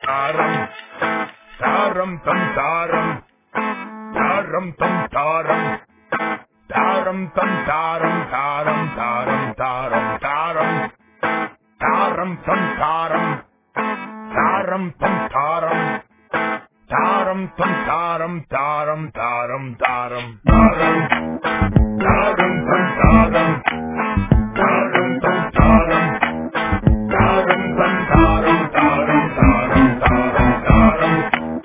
Тарам там тарам, тарам там тарам, тарам там тарам, тарам тарам тарам тарам, тарам там тарам, тарам там тарам, тарам там тарам, тарам тарам тарам, тарам, тарам там тарам, тарам там тарам, тарам там тарам, тарам тарам тарам тарам.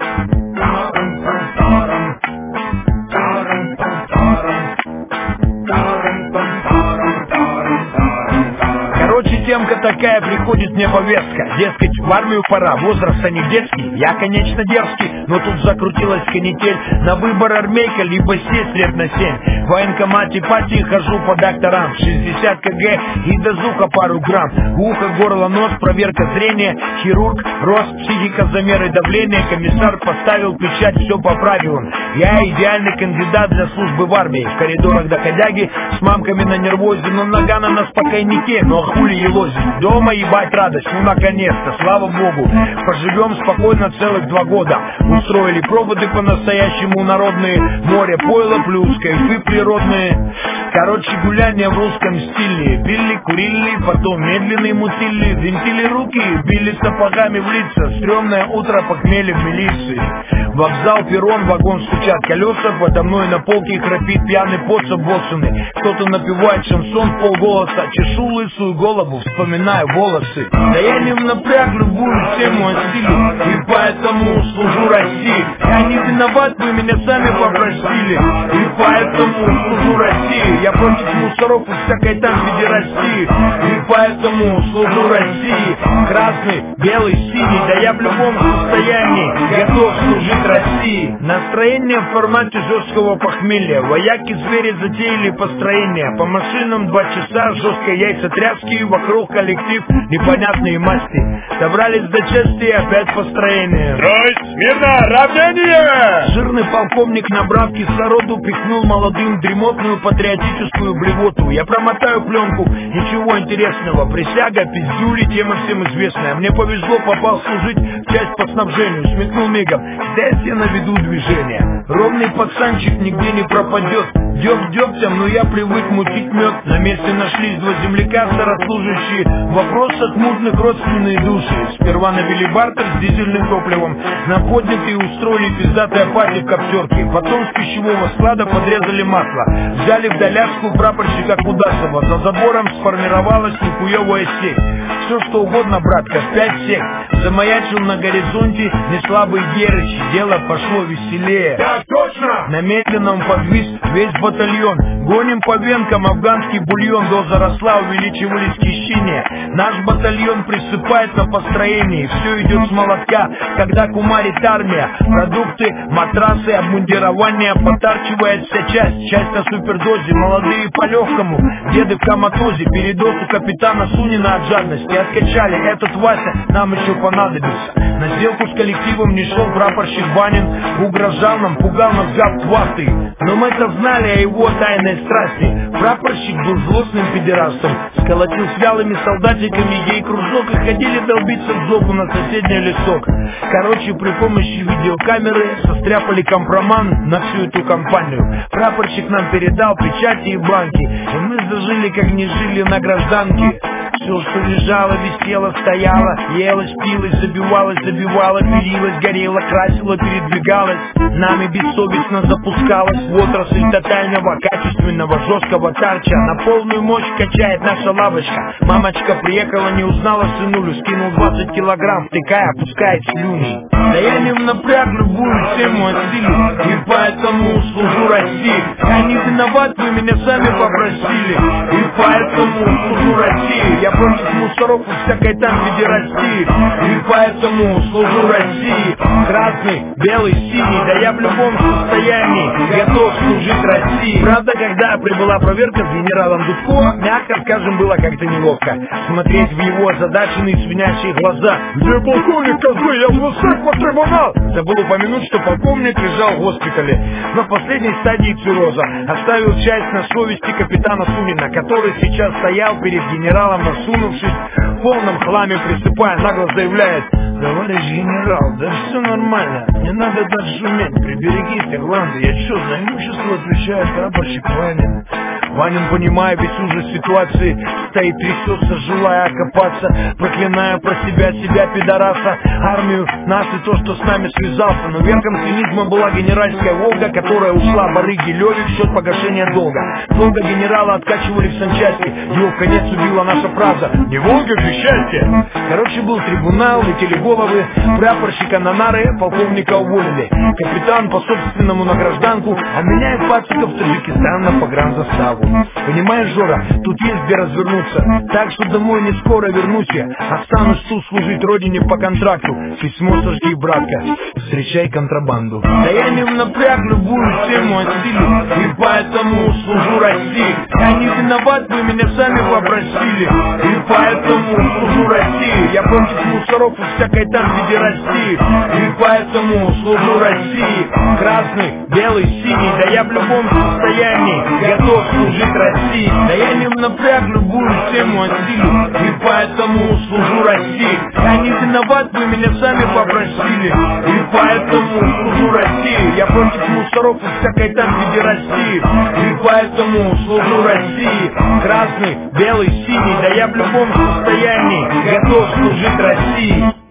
Короче, темка такая, приходит мне повестка. Дескать, в армию пора, возраст не детский. Я, конечно, дерзкий, но тут закрутилась канитель. На выбор армейка, либо сесть лет на 7. В военкомате пати хожу по докторам. 60 кг и до звука пару грамм. Ухо, горло, нос, проверка зрения. Хирург, рост, психика, замеры давления. Комиссар поставил печать, все поправил он. Я идеальный кандидат для службы в армии. В коридорах доходяги с мамками на нервозе. Но нога на нас спокойнике, но хули елозит. Дома ебать радость, ну наконец-то, слава богу. Поживем спокойно целых 2 года. Устроили проводы по-настоящему народные. Море, пойло плюс, кайфы природные. Короче, гуляния в русском стиле. Пили, курили, потом медленные мутили. Винтили руки, били сапогами в лица. Стремное утро, похмелье в милиции. Вокзал, перрон, вагон, стучат колеса. Подо мной на полке храпит пьяный поцап боссуны. Кто-то напевает шансон в полголоса. Чешу лысую голову, вспоминаю волосы. Да я не напряг любую тему о стиле, и поэтому служу России. Я не виноват, вы меня сами попросили, и поэтому служу России. Я против мусоров и всякой там педерастии, и поэтому служу России. Красный, белый, синий, да я в любом состоянии готов служить России. Настроение в формате жесткого похмелья. Вояки-звери затеяли построение. По машинам 2 часа жесткой яйцетряски. Вокруг коллектив непонятные масти. Собрались до части и опять построение. Строй, смирно, равнение! Жирный полковник, набрав кислороду, пихнул молодым дремотную патриотическую блевоту. Я промотаю пленку, ничего интересного. Присяга, пиздюли, тема всем известная. Мне повезло, попал служить в часть по снабжению. Смекнул мигом, здесь я наведу движение. Ровный пацанчик нигде не пропадет. Дёг дёгтем, но я привык мутить мед. На месте нашлись 2 земляка, старослужащие. В вопросах мутных родственные души. Сперва навели бартер с дизельным топливом. На поднятые устроили пиздатые апатии в коптерке. Потом с пищевого склада подрезали масло. Взяли в доляску прапорщика Кудасова. За забором сформировалась нихуевая сеть. Все что угодно, братка, 5 сек. Замаячил на горизонте неслабый Герыч. Дело пошло веселее. Так точно! На медленном подвис весь батальон. Гоним по венкам афганский бульон. Доза росла, увеличивались хищения. Наш батальон присыпает на построении. Все идет с молотка, когда кумарит армия. Продукты, матрасы, обмундирование. Потарчивает вся часть на супердозе. Молодые по легкому, деды в коматозе. Передоз у капитана Сунина от жадности. Откачали, этот Вася нам еще понадобится. На сделку с коллективом не шел прапорщик Банин. Угрожал нам, пугал нас гад хвастый. Но мы-то знали о его тайной страсти. Прапорщик был злостным педерастом. Сколотил с вялыми солдатиками ей кружок. И ходили долбиться в жопу на соседний лесок. Короче, при помощи видеокамеры состряпали компроман на всю эту компанию. Прапорщик нам передал печати и бланки. И мы зажили, как не жили на гражданке. Все, что лежало, висело, стояло, елось, пилось, забивалось, пилилось, горело, красило, передвигалось. Нами бессовестно запускалась в отрасль тотального, качественного, жесткого тарча. На полную мощь качает наша лавочка. Мамочка приехала, не узнала сынулю. Скинул 20 килограмм, втыкая, опускает слюни. Да я не напряг любую тему о стиле, и поэтому служу России. Я не виноват, вы меня сами попросили, и поэтому служу России. Я против мусоров и всякой там педерастии, и поэтому служу России. Красный, белый, синий, да я в любом состоянии готов служить России. Правда, когда прибыла проверка с генералом Дудко, мягко скажем, было как-то неловко смотреть в его озадаченные свинящие глаза. Где полковник, козлы, я в трибунал! Забыл упомянуть, что полковник лежал в госпитале на последней стадии цирроза. Оставил часть на совести капитана Сунина, который сейчас стоял перед генералом, насунувшись, в полном хламе присыпая, нагло заявляет: товарищ генерал, да все нормально, не надо даже шуметь, приберегите гланды, я что, за имущество отвечаю, прапорщик Ванин. Ванин, понимая весь ужас ситуации, стоит, трясется, желая окопаться, проклиная про себя, пидораса, армию, нас и то, что с нами связался. Но верхом цинизма была генеральская Волга, которая ушла барыги Лёве в счет погашения долга. Долго генерала откачивали в санчасти, его в конец убила наша фраза: «Не Волга же счастье!» Короче, был трибунал, летели головы, прапорщика на нары, полковника уволили. Капитан по собственному на гражданку, а меня и пациков в Таджикистан на погранзаставу. Понимаешь, Жора, тут есть где развернуться, так что домой не скоро вернусь я, останусь тут служить родине по контракту. Письмо сожги, братка, встречай контрабанду. Да я не в напряг, любую тему осилю, и поэтому служу России. Я не виноват, вы меня сами попросили, и поэтому служу России. Я против мусоров и всякой там виде России, и поэтому служу России. Красный, белый, синий, да я в любом состоянии готов служить России. Да я не в напряг, любую тему осилю, и поэтому служу России. Я не виноват, вы меня сами попросили, и поэтому служу России. Я против мусоров и всякой там виде России, и поэтому служу России. Красный, белый, синий, да я в любом состоянии готов служить России.